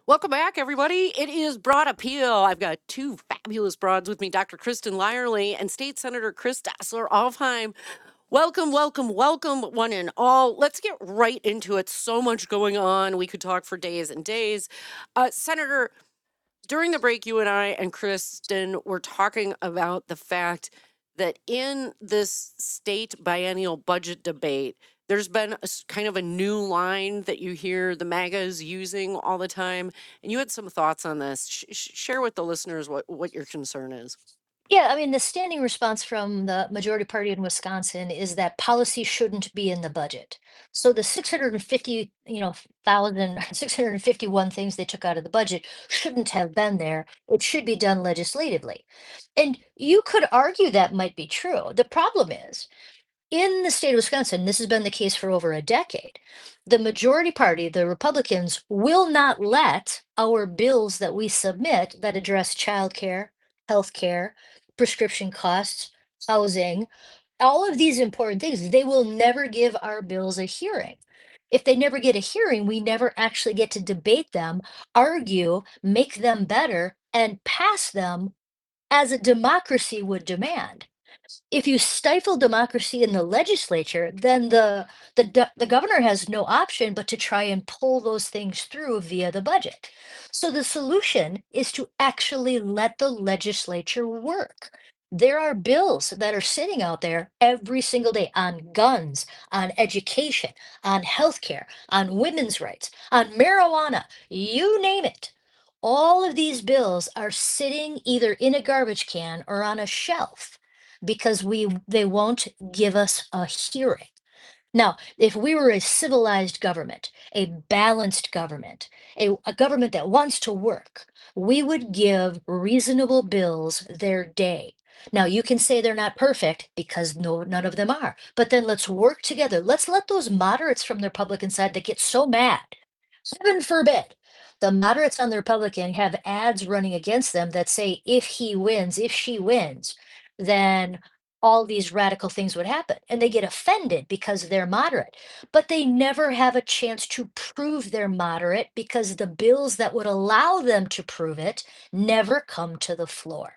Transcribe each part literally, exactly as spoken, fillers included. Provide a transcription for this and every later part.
Welcome back, everybody. It is Broad Appeal. I've got two fabulous broads with me, Doctor Kristen Lyerly and State Senator Chris Dassler-Offheim. Welcome, welcome, welcome, one and all. Let's get right into it. So much going on. We could talk for days and days. Uh, Senator, during the break, you and I and Kristen were talking about the fact that in this state biennial budget debate, there's been a s- kind of a new line that you hear the MAGAs using all the time. And you had some thoughts on this. Sh- sh- share with the listeners what, what your concern is. Yeah, I mean, the standing response from the majority party in Wisconsin is that policy shouldn't be in the budget. So the six hundred fifty, you know, thousand, six hundred fifty-one things they took out of the budget shouldn't have been there. It should be done legislatively. And you could argue that might be true. The problem is, in the state of Wisconsin, this has been the case for over a decade. The majority party, the Republicans, will not let our bills that we submit that address childcare, healthcare, prescription costs, housing, all of these important things, they will never give our bills a hearing. If they never get a hearing, we never actually get to debate them, argue, make them better, and pass them as a democracy would demand. If you stifle democracy in the legislature, then the the do- the governor has no option but to try and pull those things through via the budget. So the solution is to actually let the legislature work. There are bills that are sitting out there every single day on guns, on education, on healthcare, on women's rights, on marijuana, you name it. All of these bills are sitting either in a garbage can or on a shelf because we they won't give us a hearing. Now, if we were a civilized government, a balanced government, a, a government that wants to work, we would give reasonable bills their day. Now, you can say they're not perfect because no, none of them are. But then let's work together. Let's let those moderates from the Republican side that get so mad, heaven forbid, the moderates on the Republican have ads running against them that say if he wins, if she wins, then all these radical things would happen. And they get offended because they're moderate, but they never have a chance to prove they're moderate because the bills that would allow them to prove it never come to the floor.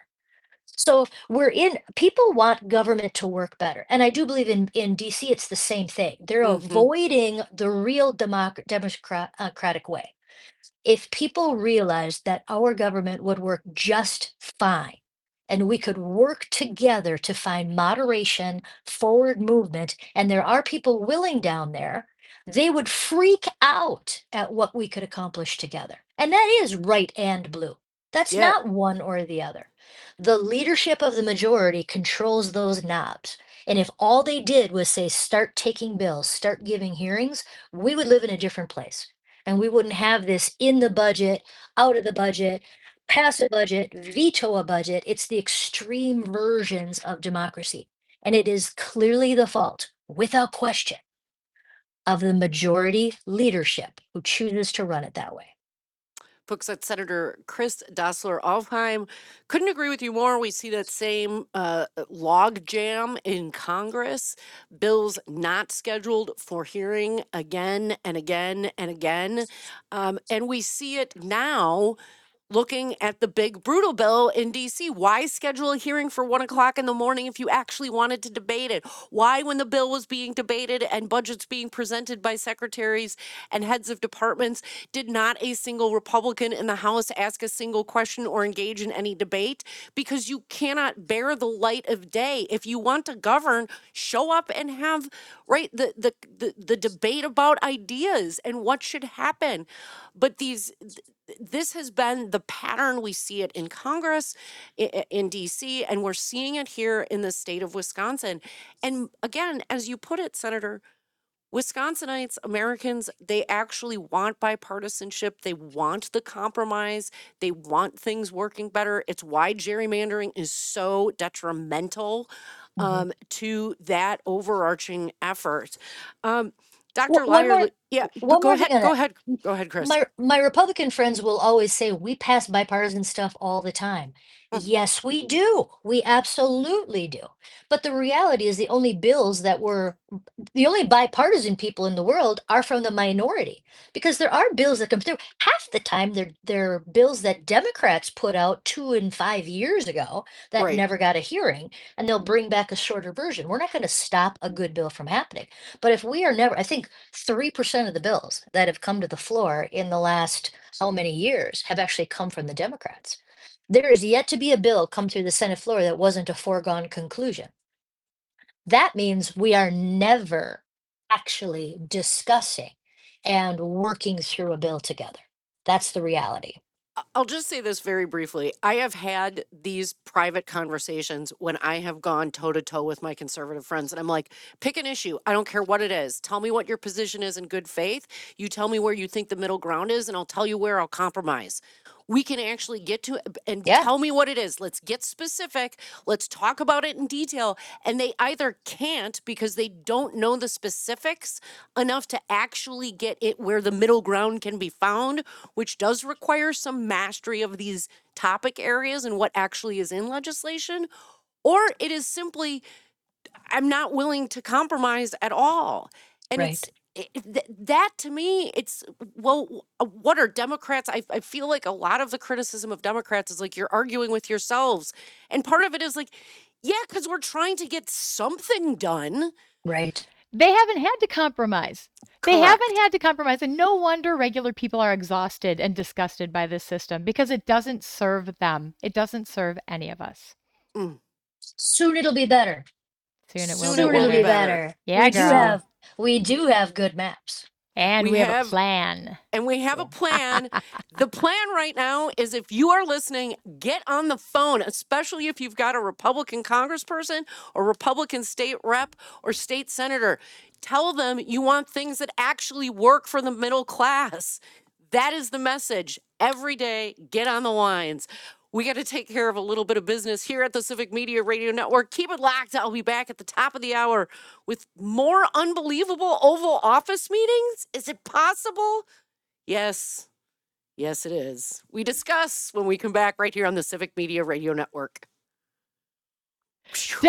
So we're in, people want government to work better. And I do believe in, in D C, it's the same thing. They're Hmm. avoiding the real democ- democratic way. If people realized that our government would work just fine and we could work together to find moderation, forward movement, and there are people willing down there, they would freak out at what we could accomplish together. And that is right and blue. That's Yeah. not one or the other. The leadership of the majority controls those knobs. And if all they did was say, start taking bills, start giving hearings, we would live in a different place. And we wouldn't have this in the budget, out of the budget, pass a budget, veto a budget. It's the extreme versions of democracy. And it is clearly the fault, without question, of the majority leadership who chooses to run it that way. Folks, that's Senator Chris Dassler-Offheim. Couldn't agree with you more. We see that same uh, log jam in Congress, bills not scheduled for hearing again and again and again. Um, and we see it now looking at the big brutal bill in D C. Why schedule a hearing for one o'clock in the morning if you actually wanted to debate it? Why, when the bill was being debated and budgets being presented by secretaries and heads of departments, did not a single Republican in the House ask a single question or engage in any debate? Because you cannot bear the light of day. If you want to govern, show up and have right the the the, the debate about ideas and what should happen. But these this has been the pattern. We see it in Congress, i- in D C, and we're seeing it here in the state of Wisconsin. And again, as you put it, Senator, Wisconsinites, Americans, they actually want bipartisanship. They want the compromise. They want things working better. It's why gerrymandering is so detrimental Mhm. um, to that overarching effort. Um, Wh- Doctor One more Lyerly. Yeah, but One go more ahead. thing on Go that. ahead. Go ahead, Chris. My my Republican friends will always say we pass bipartisan stuff all the time. Mm, Yes, we do. We absolutely do. But the reality is the only bills that were the only bipartisan people in the world are from the minority because there are bills that come through. Half the time they're they're bills that Democrats put out two and five years ago that right. never got a hearing, and they'll bring back a shorter version. We're not going to stop a good bill from happening. But if we are never, I think three percent of the bills that have come to the floor in the last how many years have actually come from the Democrats. There is yet to be a bill come through the Senate floor that wasn't a foregone conclusion. That means we are never actually discussing and working through a bill together. That's the reality. I- I'll just say this very briefly. I have had these private conversations when I have gone toe to toe with my conservative friends, and I'm like, pick an issue. I don't care what it is. Tell me what your position is in good faith. You tell me where you think the middle ground is, and I'll tell you where I'll compromise. We can actually get to it and Yeah, tell me what it is. Let's get specific. Let's talk about it in detail. And they either can't because they don't know the specifics enough to actually get it where the middle ground can be found, which does require some mastery of these topic areas and what actually is in legislation, or it is simply, I'm not willing to compromise at all. And right. it's i- i- th- that to me, it's, well, w- uh, what are Democrats? I, I feel like a lot of the criticism of Democrats is like you're arguing with yourselves. And part of it is like, yeah, because we're trying to get something done. Right. They haven't had to compromise. They haven't Correct. had to compromise. And no wonder regular people are exhausted and disgusted by this system because it doesn't serve them. It doesn't serve any of us. Mm. Soon it'll be better. Soon it will Soon be it Soon will it'll be be better. better. better. Yeah, We do girl. have we do have good maps. And We we, have, have- a plan. And we have a Yeah. plan. The plan right now is if you are listening, get on the phone, especially if you've got a Republican congressperson or Republican state rep or state senator. Tell them you want things that actually work for the middle class. That is the message. Every day, get on the lines. We got to take care of a little bit of business here at the Civic Media Radio Network. Keep it locked. I'll be back at the top of the hour with more unbelievable Oval Office meetings. Is it possible? Yes. Yes, it is. We discuss when we come back right here on the Civic Media Radio Network. Phew.